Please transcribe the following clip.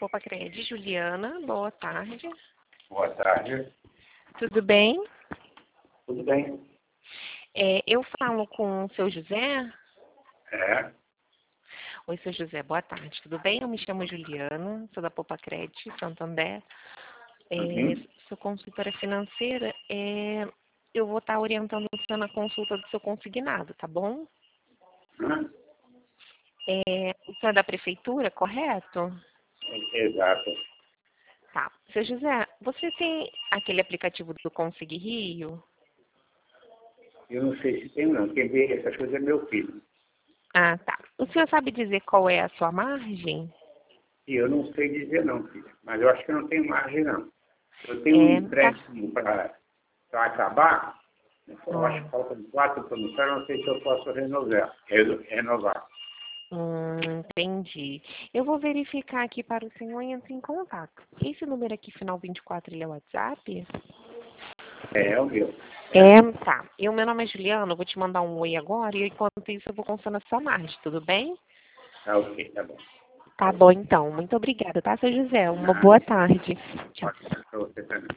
Popacred, Juliana, boa tarde. Boa tarde. Tudo bem? Tudo bem? Eu falo com o seu José. É. Oi, seu José, boa tarde. Tudo bem? Eu me chamo Juliana, sou da Popacred, Santander. Sou consultora financeira. Eu vou estar orientando você na consulta do seu consignado, tá bom? O senhor é da prefeitura, correto? Exato. Tá. Seu José, você tem aquele aplicativo do Consig Rio? Eu não sei se tem não. Quem vê essas coisas é meu filho. Ah, tá. O senhor sabe dizer qual é a sua margem? E eu não sei dizer não, filha. Mas eu acho que eu não tenho margem não. Eu tenho um empréstimo para acabar. Eu acho que faltam 4 promissórios. Eu não sei se eu posso renovar. Entendi. Eu vou verificar aqui para o senhor e entro em contato. Esse número aqui, final 24, ele é o WhatsApp? É o meu. Tá. Meu nome é Juliana, eu vou te mandar um oi agora e enquanto isso eu vou consultando a sua margem, tudo bem? Tá ok, tá bom. Tá bom, então. Muito obrigada, tá, seu José? Uma boa tarde. Tchau. Pode ser para você também.